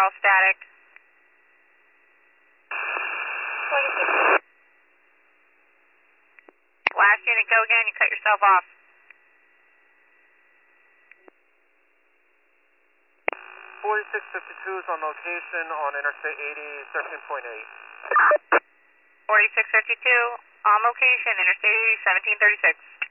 all static. 46. Last unit, go again. You cut yourself off. 4652 is on location on Interstate 80, 13.8. 4652, on location, Interstate 80, 1736.